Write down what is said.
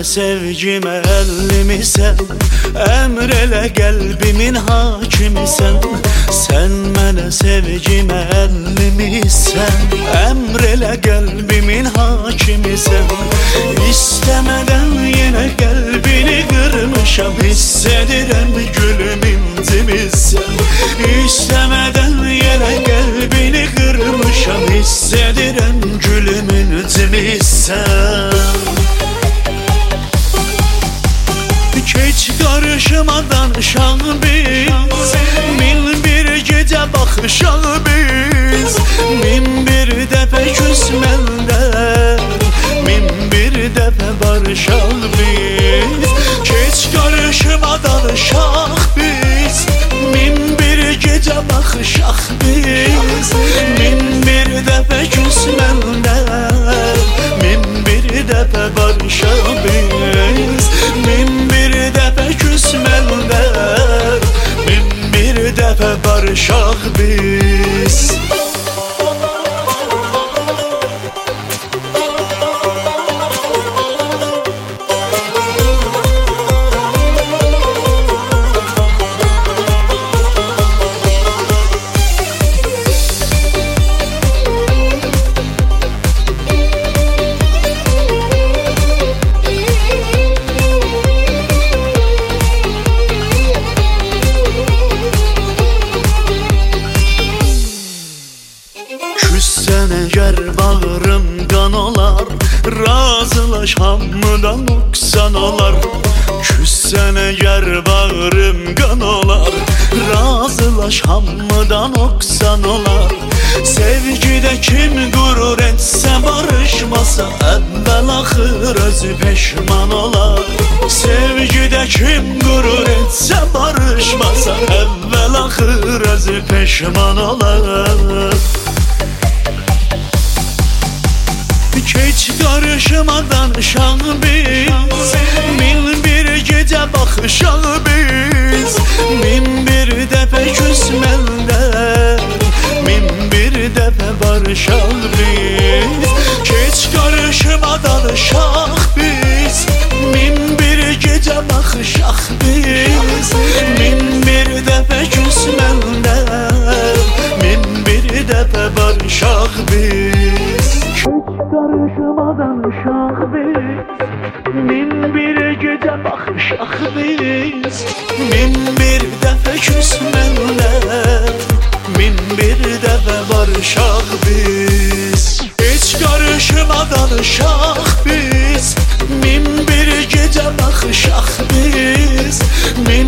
mənə sevgimə əllimsən, əmr elə qəlbimin hakimisən. Sən mənə sevgimə əllimsən, əmr elə qəlbimin hakimisən. İstəmədən yenə qəlbini qırmışam, hiss edirəm gülüm incimisən. İstəmədən yenə qəlbini qırmışam, hiss edirəm gülüm incimisən. Keç qarışmadan şan biz, min bir gecə baxışaq biz. Min bir dəfə küsməndən, min bir dəfə barışaq biz. Keç qarışmadan şan biz, min bir gecə baxışaq biz. Min bir dəfə küsməndən, min bir dəfə barışaq biz. Min bir dəfə küsməndən, min bir dəfə barışaq biz. Küssen əgər bağrım qan olar, razılaş hamıdan nöqsan olar. Küssen əgər bağrım qan olar, razılaş hamıdan nöqsan olar. Sevgidə kim qürur etsə barışmasa, əvvəl axır özü peşman olar. Sevgidə kim qürur etsə barışmasa, əvvəl axır özü peşman olar. Keç qarışmadan şan biz, min bir gecə baxışaq biz. Min bir dəfə küsməndən, min bir dəfə barışaq biz. Keç qarışmadan şan biz, min bir gecə baxışaq biz. Min bir dəfə küsməndən, min bir dəfə barışaq biz. Karışmadan uşaq biz, min bir gecə baxışaq biz. Min bir dəfə küsməndən, min bir dəfə barışaq biz. Heç qarışmadan uşaq biz, min bir gecə baxışaq biz. Min